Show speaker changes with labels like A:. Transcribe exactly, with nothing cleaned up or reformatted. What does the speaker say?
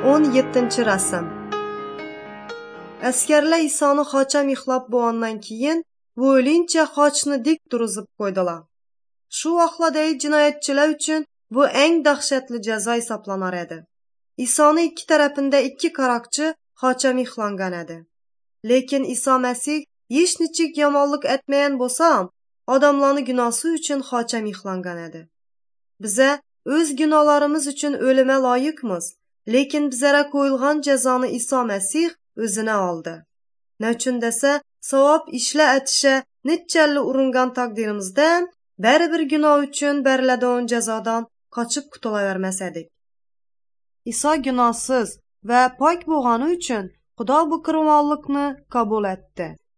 A: o'n yettinchi rasm. Askarlar Isoni xocham yixlab bo'lgandan keyin o'ylincha xochni dik turg'izib qo'ydilar. Shu vaqtlardagi jinoyatchilar uchun bu eng dahshatli jazo hisoblanar edi. Isoni ikki tarafida ikki qaroqchi xocham yixlangan edi. Lekin Iso Masih hech nechik yomonlik etmagan bo'lsam, odamlarning gunohi uchun xocham yixlangan edi. Biza o'z gunohlarimiz uchun o'lime loyiqmiz, lekin bizlara qo'yilgan jazoni Iso Masih o'zine oldi. Nechun desa, savob ishlar etisha nechchalli uringan taqdirimizdan baribir gunoh uchun beriladigan jazodan qochib qutulavermas edik. Iso gunohsiz va pok bo'lgani uchun Xudo bu qirmonlikni qabul etdi.